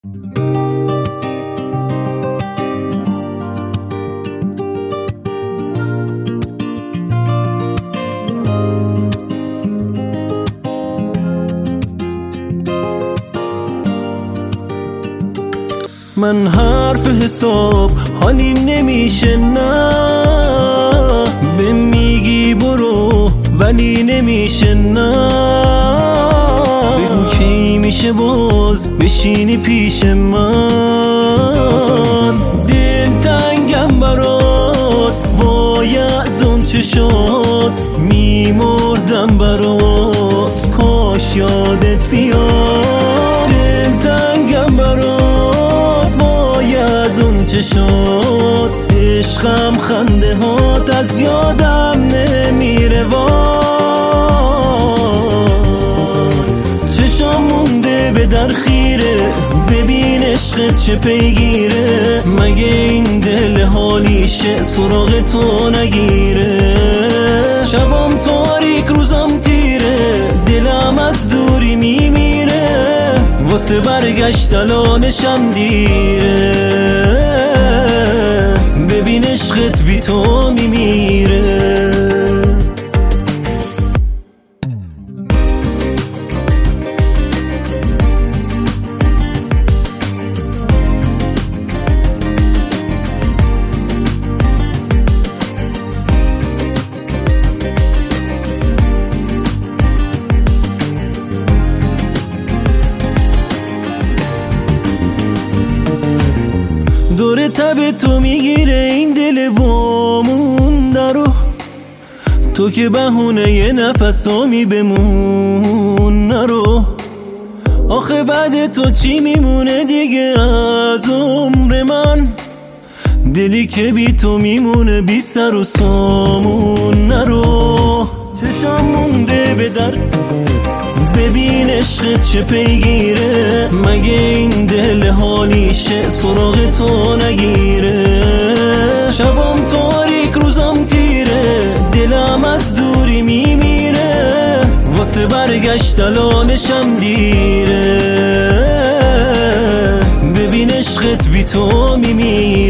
من حرف حساب حالیم نمیشه، نه به میگی برو ولی نمیشه، نه بگو کی میشه باز بشینی پیش من. دل تنگم برات وای از اون چشات، میمردم برات کاش یادت بیاد. دل تنگم برات وای از اون چشات، عشقم خنده هات از یادم نمیره. چشام مونده به در خیره، ببین عشقت چه پیگیره. مگه این دل حالیشه سراغ تو نگیره؟ شبام تاریک روزم تیره، دلم از دوری میمیره. واسه برگشت الانشم دیره، ببین عشقت بی تو میمیره. دور تب تو میگیره این دل وامونده رو، تو که بهونه یه نفسامی بمون نرو. آخه بعد تو چی میمونه دیگه از عمر من؟ دلی که بی تو میمونه بی سر و سامون نرو. چشم مونده به در، ببین عشقت چه پیگیره. مگه این دل حالیشه سراغ تو نگیره؟ شبام تاریک روزم تیره، دلم از دوری میمیره. واسه برگشت الانشم دیره، ببین عشقت بی تو میمیره.